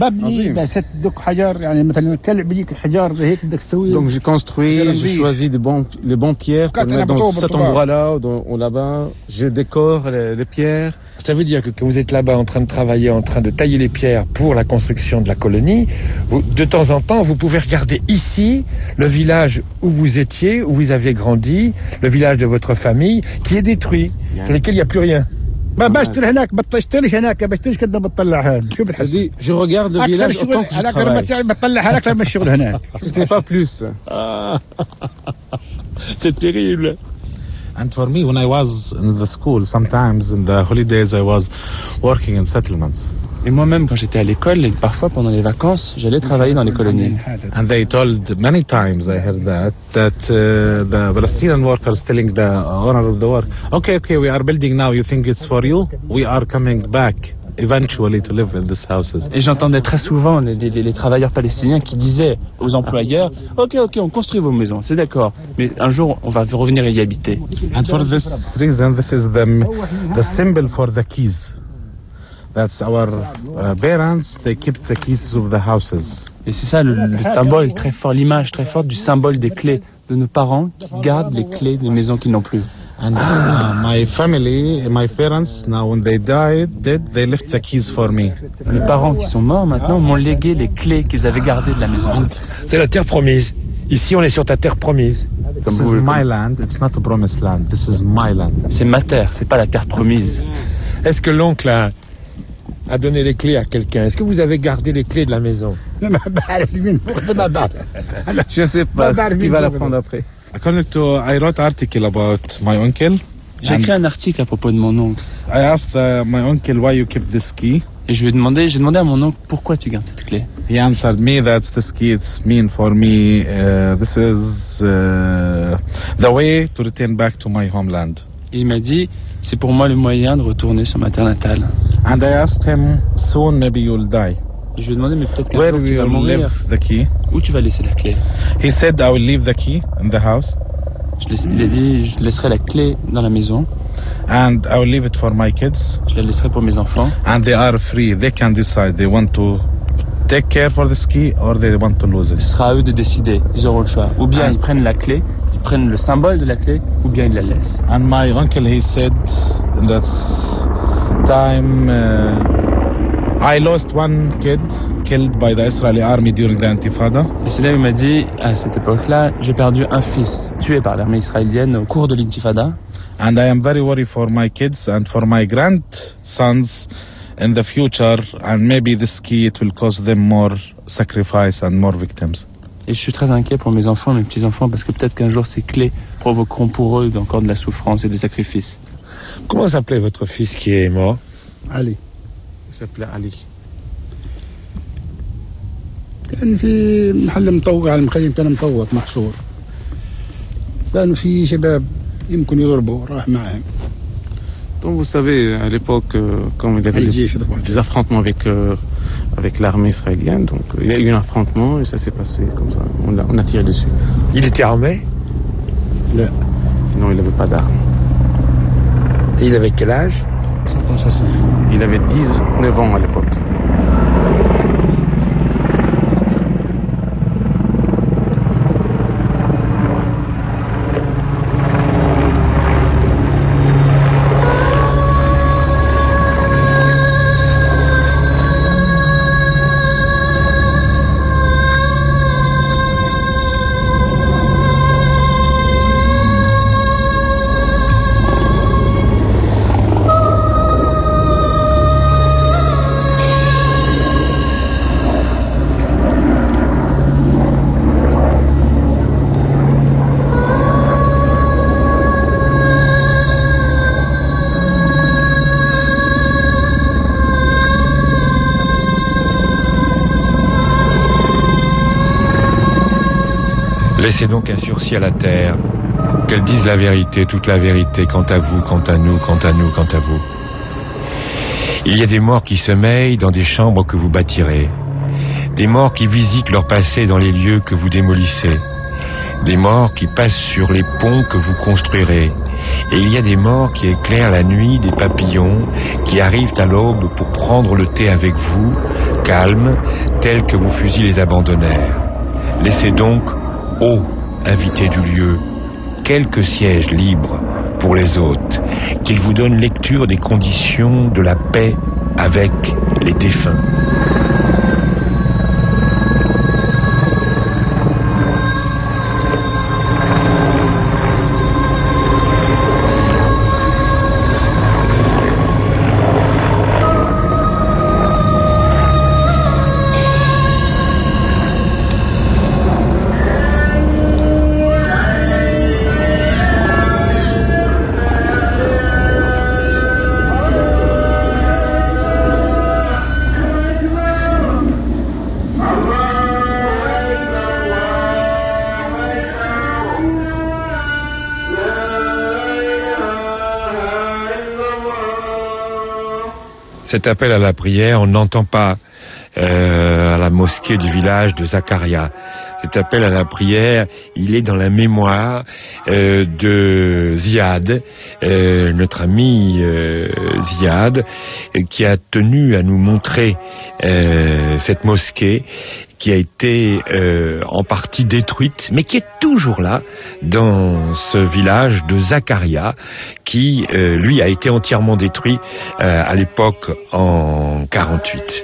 Donc je construis, je choisis de bons, les bons pierres pour mettre dans cet endroit-là ou là-bas. Je décore les, les pierres. Ça veut dire que quand vous êtes là-bas en train de travailler, en train de tailler les pierres pour la construction de la colonie, vous, de temps en temps, vous pouvez regarder ici le village où vous étiez, où vous avez grandi, le village de votre famille, qui est détruit, sur lequel il n'y a plus rien. Je dis, je regarde le village autant que je travaille. Si ce n'est pas plus. C'est terrible. And for me, when I was in the school, sometimes in the holidays, I was working in settlements. Et moi-même, quand j'étais à l'école, et parfois pendant les vacances, j'allais travailler dans les colonies. And they told many times, I heard that, that uh, the Palestinian workers telling the owner of the work, okay, okay, we are building now, you think it's for you? We are coming back eventually to live in these houses. Et j'entendais très souvent les, les, les travailleurs palestiniens qui disaient aux employeurs, ok, ok, on construit vos maisons, c'est d'accord, mais un jour, on va revenir y habiter. And for this reason, this is the, the symbol for the keys. That's our uh, parents, they keep the keys of the houses. Et c'est ça le, le symbole très fort, l'image très forte du symbole des clés de nos parents qui gardent les clés des maisons qu'ils n'ont plus. And uh, my family, my parents, now when they died, did they left the keys for me. Mes parents qui sont morts maintenant m'ont légué les clés qu'ils avaient gardées de la maison. C'est la terre promise. Ici, on est sur ta terre promise. Comme This vous, is my land. It's not a promised land. This is my land. C'est ma terre. C'est pas la terre promise. Est-ce que l'oncle a, a donné les clés à quelqu'un? Est-ce que vous avez gardé les clés de la maison? Je ne sais pas ce qu'il va l'apprendre après. According to, I wrote an article about my uncle. J'ai écrit un article à propos de mon oncle. I asked uh, my uncle why you keep this key. Et je lui ai demandé, j'ai demandé à mon oncle pourquoi tu gardes cette clé. He answered me that this key it's mean for me. Uh, this is uh, the way to return back to my homeland. Et il m'a dit, c'est pour moi le moyen de retourner sur ma terre natale. And I asked him, soon maybe you'll die. Et je lui ai demandé, mais peut-être qu'un jour tu vas mourir. The key? Où tu vas laisser la clé? He said, I will leave the key in the house. Je laisse, il a dit, je laisserai la clé dans la maison. And I will leave it for my kids. Je la laisserai pour mes enfants. And they are free. They can decide. They want to take care for this key or they want to lose it. Ce sera à eux de décider. Ils auront le choix. Ou bien and ils prennent la clé, ils prennent le symbole de la clé, ou bien ils la laissent. And my uncle, he said, in that time, uh, I lost one kid killed by the Israeli army during the Intifada. Et c'est là où il m'a dit, à cette époque-là, j'ai perdu un fils tué par l'armée israélienne au cours de l'Intifada. And I am very worried for my kids and for my grandsons in the future, and maybe this key it will cause them more sacrifice and more victims. Et je suis très inquiet pour mes enfants, mes petits-enfants, parce que peut-être qu'un jour ces clés provoqueront pour eux encore de la souffrance et des sacrifices. Comment s'appelait votre fils qui est mort? Ali. Il s'appelait Ali. كان في محل مطوع على المخيم كان مطوط محصور كانوا في شباب يمكن يضربوا راح معهم. Donc vous savez à l'époque quand il y avait des, des affrontements avec euh, avec l'armée israélienne, donc il y a eu un affrontement et ça s'est passé comme ça, on a, on a tiré dessus. Il était armé? Non, il n'avait pas d'armes. Et il avait quel âge? Il avait dix-neuf ans à l'époque. Laissez donc un sursis à la terre, qu'elle dise la vérité, toute la vérité, quant à vous, quant à nous, quant à nous, quant à vous. Il y a des morts qui sommeillent dans des chambres que vous bâtirez, des morts qui visitent leur passé dans les lieux que vous démolissez, des morts qui passent sur les ponts que vous construirez, et il y a des morts qui éclairent la nuit des papillons, qui arrivent à l'aube pour prendre le thé avec vous, calmes, tels que vos fusils les abandonnèrent. Laissez donc ô invités du lieu, quelques sièges libres pour les hôtes, qu'ils vous donnent lecture des conditions de la paix avec les défunts. Cet appel à la prière, on n'entend pas euh, à la mosquée du village de Zakaria. Cet appel à la prière, il est dans la mémoire euh, de Ziad, euh, notre ami euh, Ziad, qui a tenu à nous montrer euh, cette mosquée qui a été euh, en partie détruite, mais qui est toujours là, dans ce village de Zakaria, qui, euh, lui, a été entièrement détruit euh, à l'époque en quarante-huit.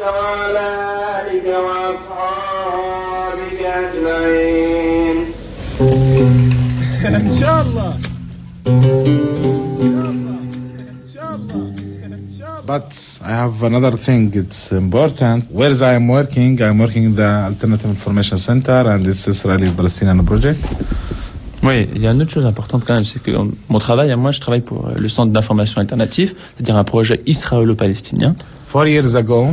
But I have another thing, it's important. Where I am working, I'm working in the Alternative Information Center and it's Israeli-Palestinian project. Oui, il y a une autre chose importante quand même, c'est que mon travail, moi, je travaille pour le Centre d'information alternative, c'est-à-dire un projet israélo-palestinien. Four years ago,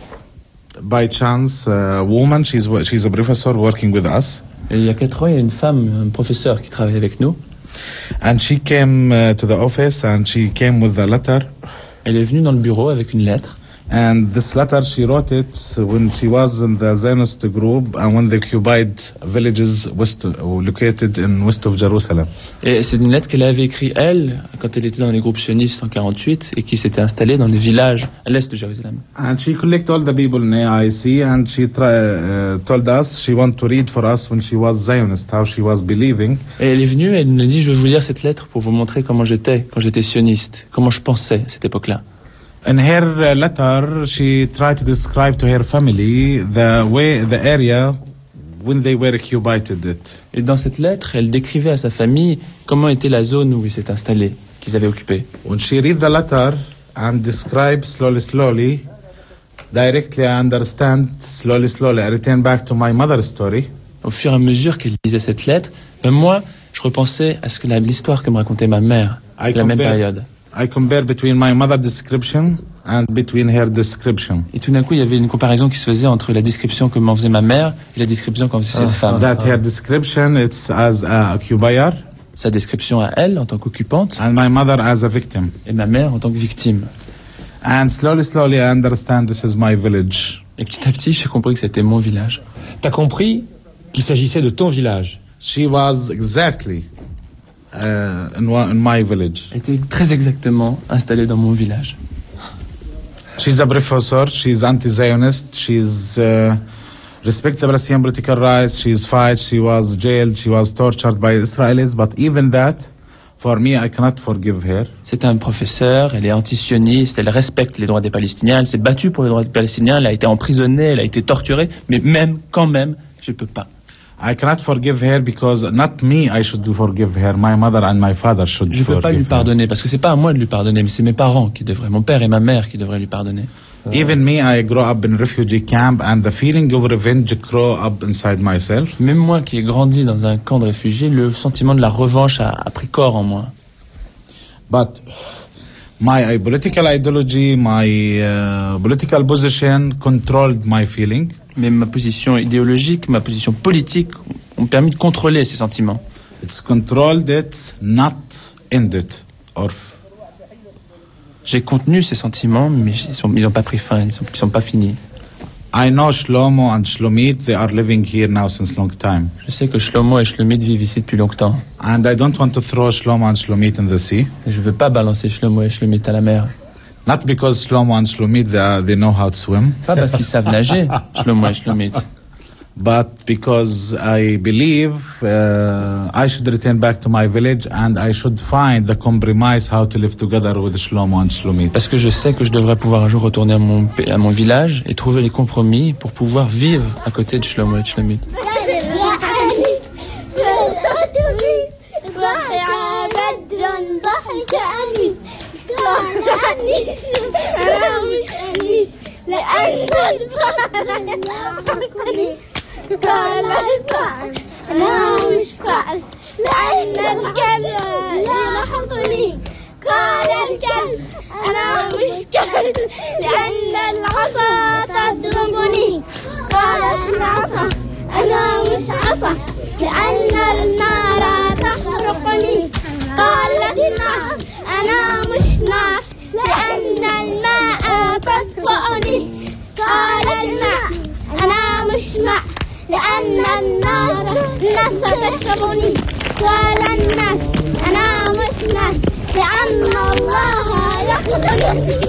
by chance, a woman, she's, she's a professor working with us. Et il y a quatre ans, il y a une femme, un professeur qui travaille avec nous. And she came uh, to the office and she came with a letter. Elle est venue dans le bureau avec une lettre. And this letter, she wrote it when she was in the Zionist group and when they occupied villages west, located in west of Jerusalem. Et c'est une lettre qu'elle avait écrite, elle, quand elle était dans les groupes sionistes en quarante-huit et qui s'était installée dans des villages à l'est de Jérusalem. And she collected all the people in A I C and she try, uh, told us she wanted to read for us when she was Zionist, how she was believing. Et elle est venue, elle nous a dit, je vais vous lire cette lettre pour vous montrer comment j'étais quand j'étais sioniste, comment je pensais à cette époque-là. In her letter, she tried to describe to her family the way, the area when they were occupied it. Et dans cette lettre, elle décrivait à sa famille comment était la zone où ils s'étaient installés, qu'ils avaient occupée. When she read the letter and described slowly, slowly, directly I understand slowly, slowly. I return back to my mother's story. Au fur et à mesure qu'elle lisait cette lettre, ben moi, je repensais à ce que l'histoire que me racontait ma mère à la même période. I compare between my mother's description and between her description. Et tout d'un coup, il y avait une comparaison qui se faisait entre la description que m'en faisait ma mère et la description qu'en faisait cette uh, femme. That her description, it's as a occupier. Sa description à elle en tant qu'occupante. And my mother as a victim. Et ma mère en tant que victime. And slowly, slowly, I understand this is my village. Et petit à petit, j'ai compris que c'était mon village. T'as compris qu'il s'agissait de ton village? She was exactly uh, in, in my village. Elle était très exactement installée dans mon village. She's a professor, she's anti-Zionist, she's uh, respect the Palestinian political rights, she's fight, she was jailed, she was tortured by Israelis, but even that, for me, I cannot forgive her. C'est un professeur, elle est antisioniste, elle respecte les droits des Palestiniens, elle s'est battue pour les droits des Palestiniens, elle a été emprisonnée, elle a été torturée, mais même, quand même, je peux pas. I cannot forgive her because not me I should forgive her, my mother and my father should Je peux forgive pas lui her. pardonner, parce que c'est pas à moi de lui pardonner, mais c'est mes parents qui devraient, mon père et ma mère qui devraient lui pardonner. Even me, I grew up in refugee camp and the feeling of revenge grew up inside myself. Même moi qui ai grandi dans un camp de réfugiés, le sentiment de la revanche a, a pris corps en moi. But my political ideology, my uh, political position controlled my feeling. Mais ma position idéologique, ma position politique ont permis de contrôler ces sentiments. It's controlled it, not ended. Or J'ai contenu ces sentiments, mais ils sont, ils ont pas pris fin, ils sont, ils sont pas finis. I know Shlomo and Shlomit, they are living here now since long time. Je sais que Shlomo et Shlomit vivent ici depuis longtemps. And I don't want to throw Shlomo and Shlomit in the sea. Et je veux pas balancer Shlomo et Shlomit à la mer. Not because Shlomo and Shlomit, they, are, they know how to swim. Pas parce qu'ils savent nager, Shlomo et Shlomit. But because I believe uh, I should return back to my village and I should find the compromise how to live together with Shlomo and Shlomit. Parce que je sais que je devrais pouvoir un jour retourner à mon, à mon village et trouver les compromis pour pouvoir vivre à côté de Shlomo et de Shlomit. قال الفعل أنا مش فعل لأن الكلب يلحقني قال الكلب أنا مش كلب لأن العصا تضربني قالت العصا أنا مش عصا لأن النار تحرقني قالت النار أنا مش نار لأن الماء تطفئني قال الماء أنا مش ماء لأن الناس الناس تشربني قال الناس أنا مش ناس لأن الله يقتلني.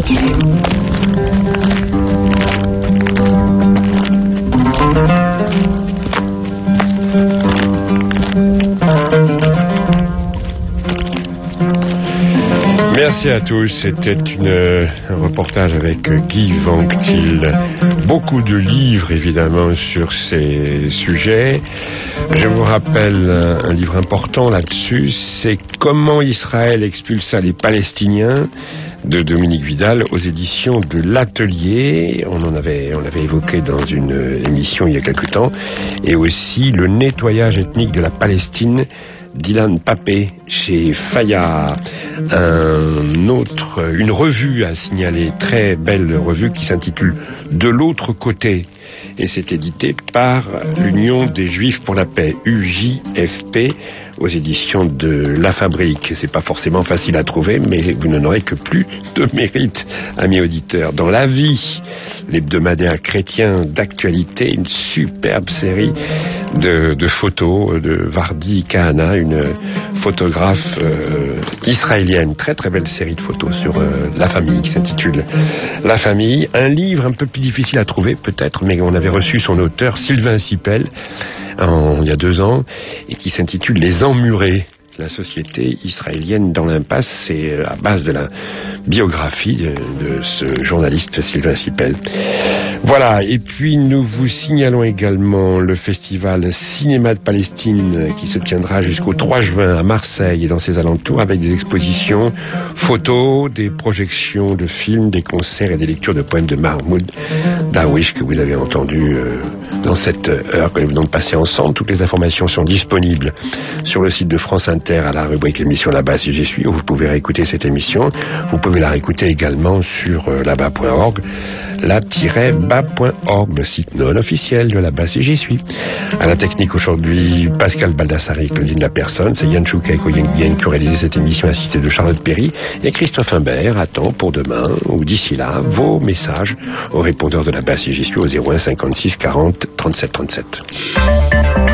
Merci à tous. C'était une, un reportage avec Guy Vanctil. Beaucoup de livres, évidemment, sur ces sujets. Je vous rappelle un livre important là-dessus. C'est Comment Israël expulsa les Palestiniens de Dominique Vidal aux éditions de l'Atelier. On en avait, on l'avait évoqué dans une émission il y a quelque temps. Et aussi Le nettoyage ethnique de la Palestine d'Ilan Papé chez Fayard. Un autre, une revue à signaler, très belle revue qui s'intitule De l'autre côté. Et c'est édité par l'Union des Juifs pour la Paix, U J F P, aux éditions de La Fabrique. C'est pas forcément facile à trouver, mais vous n'en aurez que plus de mérite, amis auditeurs. Dans La Vie, l'hebdomadaire chrétien d'actualité, une superbe série de, de photos de Vardi Kahana, une photographe euh, israélienne. Très très belle série de photos sur euh, la famille qui s'intitule La Famille. Un livre un peu plus difficile à trouver peut-être, mais on avait reçu son auteur Sylvain Sipel en, il y a deux ans et qui s'intitule Les Emmurés. La société israélienne dans l'impasse, c'est à base de la biographie de, de ce journaliste Sylvain Sipel. Voilà, et puis nous vous signalons également le festival Cinéma de Palestine qui se tiendra jusqu'au trois juin à Marseille et dans ses alentours avec des expositions, photos, des projections de films, des concerts et des lectures de poèmes de Mahmoud Darwish que vous avez entendu euh, dans cette heure que nous venons de passer ensemble. Toutes les informations sont disponibles sur le site de France Inter à la rubrique émission Là-bas si j'y suis, où vous pouvez réécouter cette émission. Vous pouvez la réécouter également sur euh, là-bas point org, la tiret bas point org, le site non officiel de Là-bas si j'y suis. À la technique aujourd'hui, Pascal Baldassari, Claudine Lapersonne, c'est Yann Choucaï qui a réalisé cette émission assistée de Charlotte Perry et Christophe Imbert attend pour demain ou d'ici là vos messages au répondeur de Là-bas si j'y suis au zéro un cinquante-six quarante trente-sept trente-sept.